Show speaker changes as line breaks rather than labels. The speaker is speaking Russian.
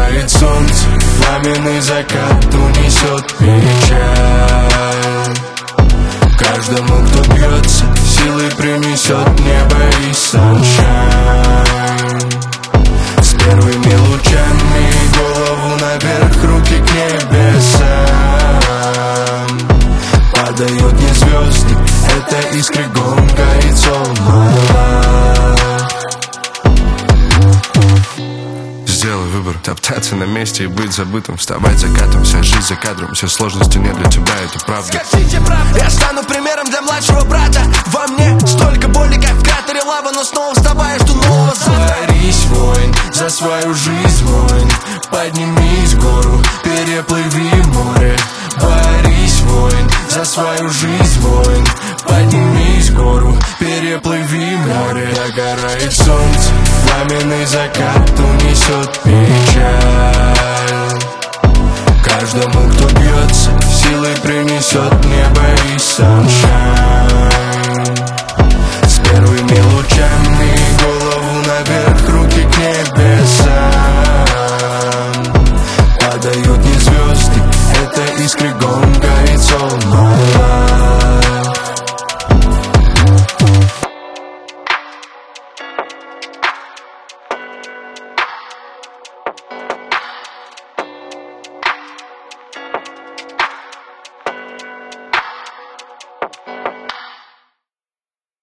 Догорает солнце, пламенный закат унесет печаль. Каждому, кто бьется, силой принесет небо и саншайн. С первыми лучами голову наверх, руки к небесам. Падают не звезды, это искры гонка и
Сделай выбор, топтаться на месте и быть забытым, вставать закатом, вся жизнь за кадром, все сложности не для тебя, это правда.
Скажите правду, я стану примером для младшего брата. Во мне столько боли, как в кратере лава, но снова вставаю, что нового завтра.
Борись, воин, за свою жизнь, воин. Поднимись в гору, переплыви море. Борись, воин, за свою жизнь, воин. Поднимись в гору, переплыви море. Догорает солнце, пламенный закат унесет печаль.